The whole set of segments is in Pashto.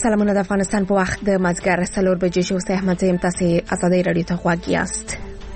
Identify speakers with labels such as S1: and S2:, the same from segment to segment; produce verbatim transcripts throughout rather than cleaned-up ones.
S1: سلامونه د افغانستان په وخت د مازدیګر څلور بجې شو. سه احمد زیم تاسو ازادي رادیو ته غواړئ یاست.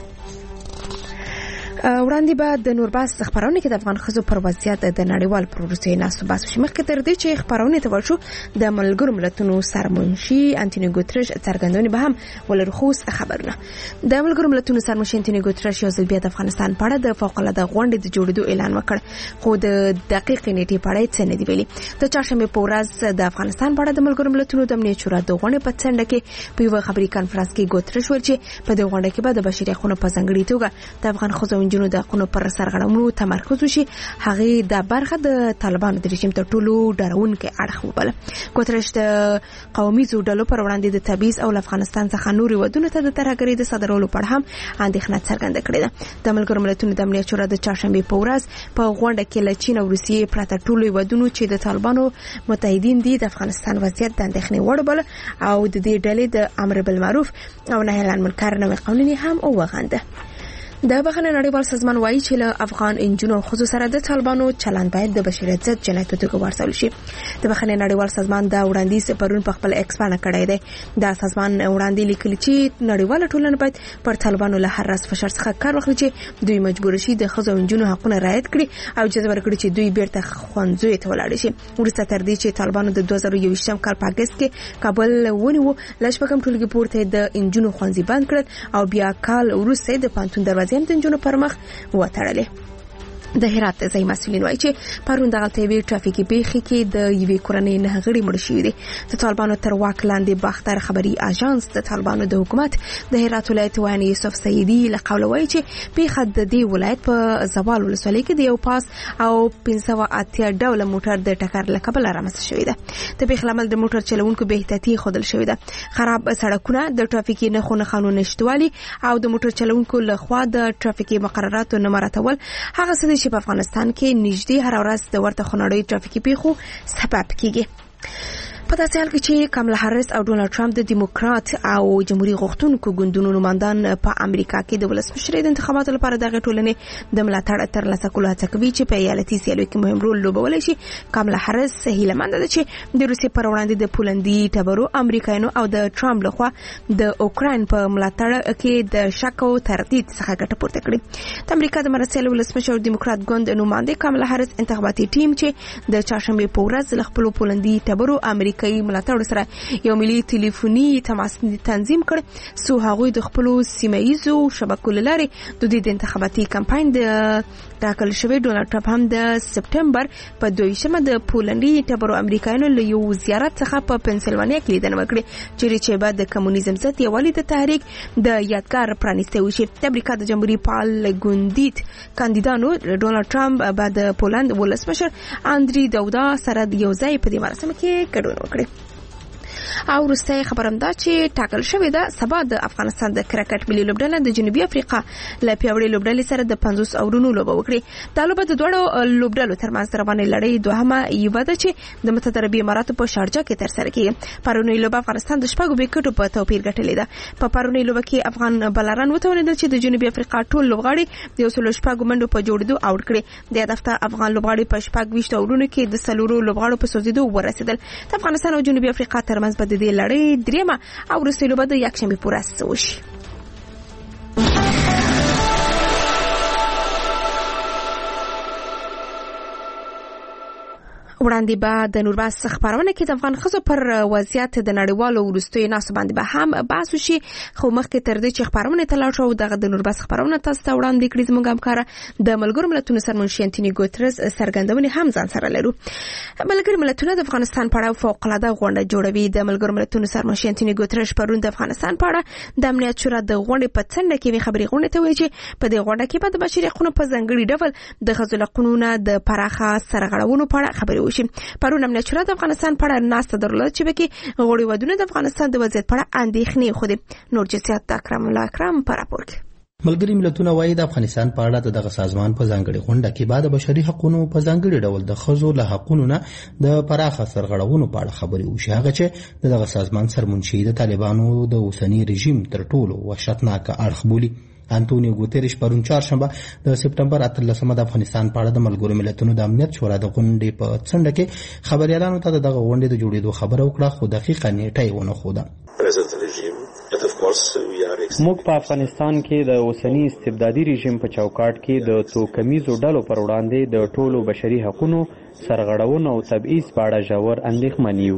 S1: وړاندې به د نورباس خبرونه کې د افغان ښځو پر وضعیت د نړیوال پروژې ناسو باسو چې مخکې تر دې چې خبرونه ته ورشو د ملګرو ملتونو سرمنشي انټونیو ګوتریش څرګندونې به هم ولر خوس خبرونه. د ملګرو ملتونو سرمنشي انټونیو ګوتریش یو ځل بیا د افغانستان په اړه د فوق العاده غونډې د جوړېدو اعلان وکړ، خو د دقیق نیټې په اړه څه نه دی ویلي. د چهارشنبه په ورځ د افغانستان په اړه د ملګرو ملتونو د امنیت شورا د غونډې په څنډه کې په یو خبري کانفرنس کې ګوتریش ویل چې په دې غونډه کې به د بشري حقوقو په ځانګړي توګه د افغان ښځو جنو د حقوقو پر سرغړونو تمرکز وشي. هغه د برخه د طالبانو د رژیم تر ټولو ډارونکي اړخ وبله. ګوتریش د قومي ډلو پر وړاندې د تبعیض او افغانستان څخه نوري ودونه ته د ترهګرۍ د صادرولو پر هم اندېښنه څرګنده کړې ده. د ملګرو ملتونو د امنیت شورا د چهارشنبه په ورځ په غونډه کې له چین او روسیې پرته ټولو ودونو چې د طالبانو متحدین دي د افغانستان وضعیت د اندېښنې وړ بل او د دې ډلې د امر بالمعروف او نهي عن المنکر نوې قوانین هم وغنده. د بخښنې نړیوال سازمان وایي چې له افغان انجونو خصوصا سره د طالبانو چلند باید د بشریت ضد جنایت په توګه ورسول شي. د بخښنې نړیوال سازمان دا وړاندیز پرون په خپل ایکس باندې کړی دی. دا سازمان وړاندې لیکلی چې نړیواله ټولنه باید پر طالبانو له هر راز فشار څخه کار واخلي چې دوی مجبور شي د خځو انجونو حقونه رعایت کړي او اجازه ورکړي چې دوی بیرته خوندزوی ته ولاړ شي. وروسته تر دې چې طالبانو د دوه زره یوویشتم کال په اگست کې کابل ونیو، لږ په کم ټولګي پورته د انجونو خوندزي بند کړل او بیا کال وروسته د پانتون دروازې هم د انجونو پر مخ وتړلې. د هرات ځای مسؤلین وایي چې پرون دغه تیوی ټرافیکي پیښې کې د یوې کورنۍ نه غړي مړ شوي دي. د طالبانو تر واک لاندې باختر خبري اژانس د طالبانو د حکومت د هرات ولایت وانی یوسف سیدی له قوله وایي چې پیښه د دې ولایت په زوال ولسوالۍ کې د یو پاس او پنځه سوه اتیا ډوله موټر د ټکر له کبله رامنځته شوې ده. د پیښې لامل د موټر چلوونکو بې احتیاطي ښودل شوې ده. خراب سړکونه، د ټرافیکي نښو نښانو نشتوالي او د موټر چلوونکو له خوا د ټرافیکي مقرراتو نه مراعاتول هغه څه چې په افغانستان کې نږدې هر ورځ د ورته خونړیو ټرافیکي پیښو سبب کیږي. په داسې حال کې چې کاملا هریس او ډونالد ټرمپ د دیموکرات او جمهوریت غوښتونکو ګوندونو نمائندان په امریکا کې د ولسمشرۍ د انتخاباتو لپاره دغه ټولنې د ملاتړ ترلاسه کولو هڅه کوي چې په ایالتي سیالیو کې مهم رول لوبولی شي. کاملا هریس هیله ده چې د روسیې پر وړاندې د پولندي ټبرو امریکایانو او د ټرمپ لخوا د اوکراین په ملاتړ کې د شک او تردید څخه ګټه پورته کړي. د امریکا د مرستیال ولسمشر دیموکرات ګوند نماینده کاملا هریس انتخاباتي ټیم چې د چهارشنبه په ورځ له خپل پولندي ټبرو امریکایي ملاتړ سره یو ملي ټلیفوني تماس تنظیم کړ سو هغوی د خپل سیمایي شبکو لاري د دې د انتخاباتي کمپاین د ټاکل شوی ډونالد ټرمپ هم د سپټمبر په دویشمه د پولندي ټبرو امریکایانو له یو زیارت څخه په پنسلوانیا کې لیدنه وکړه چې چې بعد د کمونیزم ضد یووالي د تحریک د یادګار پرانیسته وشي. د امریکا د جمهوریت پال ګوندیت کاندیدانو ډونالد ټرمپ بعد د پولند ولسمشر اندری دودا سره یو ځای په دې مراسم کې ګډون وکړي. او وروسته خبرم دا چې ټاکل شوې ده سبا د افغانستان د کرکټ ملي لوبډله د جنوبي افریقا له پیاوړې لوبډلې سره د پنځوس اورونو لوبه وکړي. دا لوبه د دوړو لوبډلو ترمنځ روانې لړۍ دوهمه یوه ده چې د متحده عربي اماراتو په شارجه کې ترسره کیږي. پرونی لوبه افغانستان د شپږو وکټو په توپیر ګټلې ده. په پرونی لوبه کې افغان بلران وتوانیدل چې د جنوبي افریقا ټول لوبغاړي د یو سل شپږو منډو په جوړېدو اوټ کړي. د هدف ته افغان لوبغاړي په شپږ ویشت اورونو کې د څلورو لوبغاړو په سوځېدو ورسېدل. د افغانستان او جنوبي افریقا ترمنځ په دې لړۍ دریمه او وروستۍ لوبه د یکشنبې په ورځ وشي. وړاندې به د نورباس خبرونه کې د افغان ښځو پر وضعیت د نړیوالو وروستیو ناسو باندې به هم بحث وشي، خو مخکې تر دې چې خبرونه ته لاړ شو دغه د نورباس خبرونه تاسو ته وړاندې کړي زموږ همکاره د ملګرو ملتونو سرمنشي انټونیو ګوتریش څرګندونې هم ځان سره لرو. ملګرو ملتونه د افغانستان په اړه فوق العاده غونډه جوړوي. د ملګرو ملتونو سرمنشي انټونیو ګوتریش پرون د افغانستان په اړه د امنیت شورا د غونډې په څنډه کې خبري غونډه ته وایي چې په دې غونډه کې به د بشري حقوقو په ځانګړي ډول د ښځو له قانونه د پراخه سرغړونو په اړه خبري وشي. پرون امنیت شورا د افغانستان په اړه ناسته درلوده چې بکې غوړي ودونه د افغانستان د وضعیت په اړه اندېښنې خوده. نور جزئیات د اکرم الله اکرم په راپور کې.
S2: ملګری ملتونه وایي د افغانستان په اړه دغه سازمان په ځانګړي غونډه کې بعد بشري حقوقو په ځانګړي ډول د ښځو له حقوقو نه د پراخه سرغړونو په اړه خبرې وشي. هغه چې دغه سازمان سرمنشي د طالبانو د اوسنی رژیم تر ټولو وحشتناک اړخ بولي. انټونیو ګوتریش پرون چهارشنبه د سپټمبر اتلسمه د افغانستان په اړه د ملګرو ملتونو د امنیت شورا د غونډې په څنډه کې خبريالانو ته دغه غونډې د جوړېدو خبره وکړه، خو دقیقه نیټه یې ونه ښوده.
S3: موږ په افغانستان کې د اوسنی استبدادي رژیم په چوکاټ کې د توکمیزو ډلو پر وړاندې د ټولو بشري حقوقو سرغړونو او تبعیض په اړه ژور اندېښمن یو.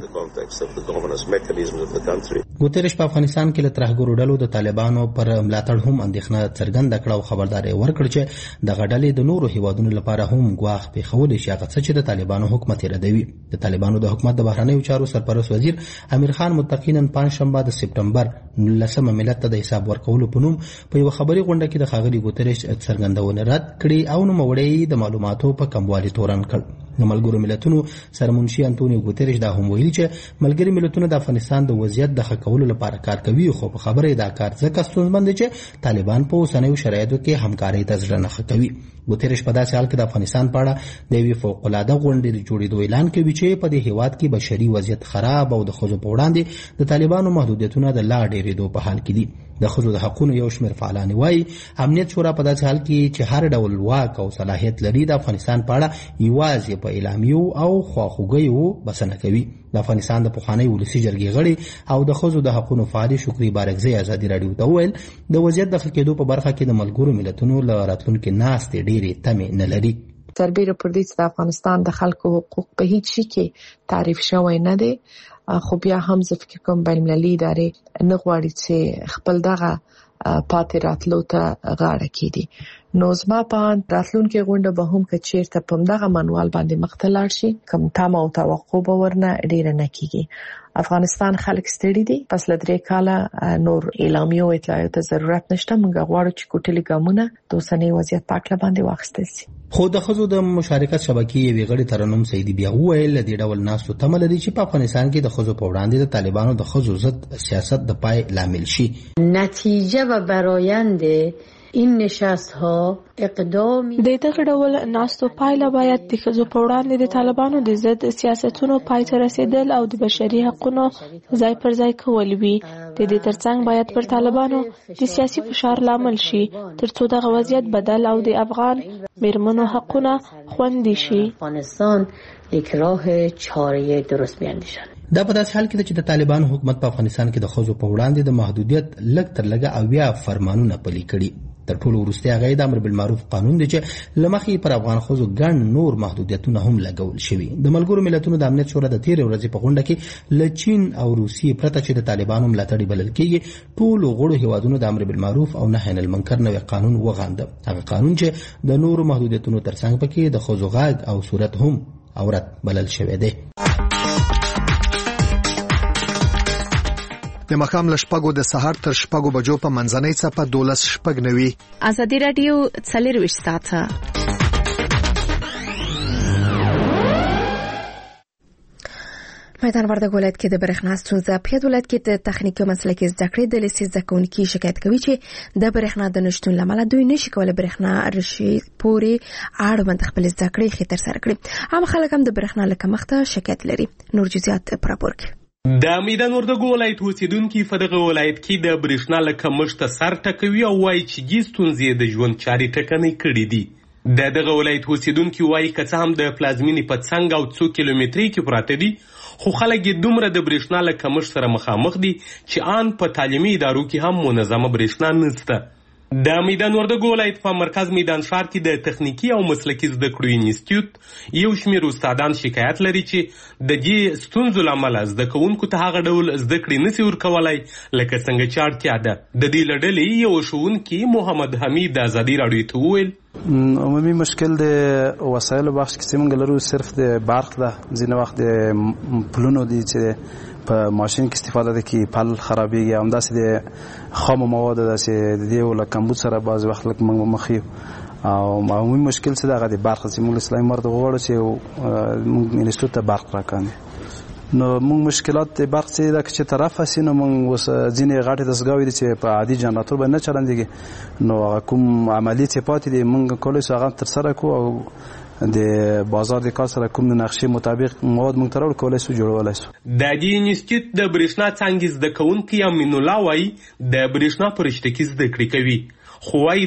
S2: ګوتریش په افغانستان کې له ترهګرو ډلو د طالبانو پر ملاتړ هم اندېښنه څرګنده کړه او خبرداری ورکړ چې دغه ډلې د نورو هیوادونو لپاره هم ګواښ پیښولی شي، هغه څه چې د طالبانو حکومت یې ردوي. د طالبانو د حکومت د بهرنیو چارو سرپرست وزیر امیر خان متقینا پنځشنبه د سپټمبر لسمه ملت ته د حساب ورکولو په نوم په یو خبري غونډه کې د ښاغلي ګوتریش څرګندونه رد کړې او نوموړی د معلوماتو په کموالي تورن کړ. د ملګرو ملتونو سرمنشي انټونیو ګوتریش دا هم ویلي چې ملګري ملتونه د افغانستان د وضعیت د ښه کولو لپاره کار کوي، خو په خبره دا کار ځکه ستونزمن دی چې طالبان په اوسنیو شرایطو کې همکارۍ ته زړه نه ښه کوي. ګوتریش په داسې حال کې د افغانستان په اړه د یوې فوق‌العاده غونډې د جوړېدو اعلان کوي چې په دې هیواد کې بشري وضعیت خراب او د ښځو په وړاندې د طالبانو محدودیتونه د لا ډېرېدو په حال کې دي. د ښځو د حقونو یو شمېر فعالان وایي امنیت شورا په داسې حال کې چې هر ډول واک او صلاحیت لري د افغانستان په اړه یوازې په اعلامیو او خواخوږیو بسنه کوي. د افغانستان د پخواني ولسي جرګې غړي او د ښځو د حقونو فعالې شکري بارکزۍ ازادي راډیو ته وویل د وضعیت د ښه کېدو په برخه کې د ملګرو ملتونو له راتلونکي ناستې ډېرې تمې نه لري.
S4: سربیره پر دې چې د افغانستان د خلکو حقوق په هیڅ شي کې تعریف شوی نه دی، خو بیا هم زه فکر کوم بین المللي ادارې نه غواړي چې خپل دغه پاتې راتلو ته غاړه کېږدي. نو زما په راتلونکي غونډه به هم که چیرته په دغه منوال باندې مخ ته لاړ شي، کوم تمه او توقع به ورنه ډیره نه کېږي. افغانستان خلک ستړي دي، پس له درې کاله نور اعلامیو اطلاعاتو ته ضرورت نشته. موږ غواړو چې کوټلي ګامونه د اوسنۍ وضعیت په اړه باندې واخیستل شي.
S2: خو د ښځو د مشارکت شبکې یوې غړي ترنم سیدي بیا وویل له دې ډول ناستو تمه لري چې په افغانستان کې د ښځو په وړاندې د طالبانو د ښځو ضد سیاست د پای لامل شي.
S5: نتیجه و برآیند این نشست ها اقدام
S6: د دغه ډول ناستو پایله باید د ښځو په وړاندې د طالبانو د ضد سیاستونو پای ته رسیدل او د بشري حقوقو ځای پر ځای کول وي. د دې ترڅنګ باید پر طالبانو د سیاسي فشار لامل شي ترڅو دغه وضعیت بدل او د افغان میرمنو حقونه خوندي شي.
S5: افغانستان یک راه چاره درست بیاندیشد.
S2: دا په داسې حال کې چې د طالبانو حکومت په افغانستان کې د ښځو په وړاندې د محدودیت لږ تر لږه اویا فرمانونه پلي کړي. تر ټولو وروستی هغه د امر بالمعروف قانون دی چې له مخې پر افغان ښځو ګڼ نور محدودیتونه هم لګول شوي. د ملګرو ملتونو د امنیت شورا د تېرې ورځې په غونډه کې له چین او روسیې پرته چې د طالبانو ملاتړي بلل کېږي ټولو غړو هیوادونو د امر بالمعروف او نهي عن المنکر نوی قانون وغانده. هغه قانون چې د نورو محدودیتونو ترڅنګ پکې د ښځو غږ او صورت هم عورت بلل شوی دی.
S7: د مخام لشپګو د سحر تر شپګو بجو په منځنۍ څپه دولس شپګ نوي.
S1: ازادي رادیو څلرویشت ساعته. میدان وردګ ولایت کې د برېښنا ستونزه په ولایت کې د تخنیکي مسلکي زده کړې د لیسې زده کوونکي شکایت کوي چې د برېښنا د نشټون لامل دوی نشي کولای برېښنا رشي پوري اړوند خپل زده کړې خې تر سره کړي. عام خلک هم د برېښنا له کمښت شکایت لري. نور جزئیات پر راپور
S8: د میدان وردګ ولایت اوسیدونکي په دغه ولایت کې د برېښنا له کمښت سر ټکوي او وایي چې دې ستونزې د ژوند چارې ټکنۍ کړې دي. د دغه ولایت اوسیدونکي وایي که څه هم د پلازمینې په څنګ او څو کیلومترۍ کې پراته دي خو خلک یې دومره د برېښنا له کمښت سره مخامخ دي چې آن په تعلیمي ادارو کې هم منظمه برېښنا نشته. د میدان وردګ ولایت په مرکز میدان ښار کې د تخنیکی او مسلکي زده کړو انسټیټیوټ یو شمېر استادان شکایت لري چې د دې ستونزو له امله زده کوونکو ته هغه ډول زده کړې نشي ورکولی لکه څنګه چې اړتیا ده. د دې له ډلې یو ښوونکي محمد حمید د ازادي راډیو ته وویل
S9: عمومي مشکل د وسایلو بخش کې موږ لرو صرف د برق ده. ځینې وخت د پلونو دي چې په ماشین کې استفاده ده کې پل خرابېږي، همداسې د خامو موادو داسې د دې له کمبود سره بعضې وخت لږ موږ مخ یو. او عمومي مشکل چې دغه د برق چې موږ اسلامي مرد غواړو چې موږ انسټیټیوټ ته برق راکاندي. نو موږ مشکلات د برق چې دا چې طرف هسي نو موږ اوس ځینې غټې دستګاوې دي چې په عادي جنراتور باندې نه چلندېږي، نو کوم عملي چې پاتې دي موږ کولی شو هغه ترسره کړو او د بازار د کار سره کوم نقشې مطابق مواد موږ ترور کولای شو جوړولای شو.
S8: د دې انسټیټیوټ د برېښنا څانګې زده کوونکي امین الله وایي د برېښنا په رشته کې زده کړې کوي خو وايي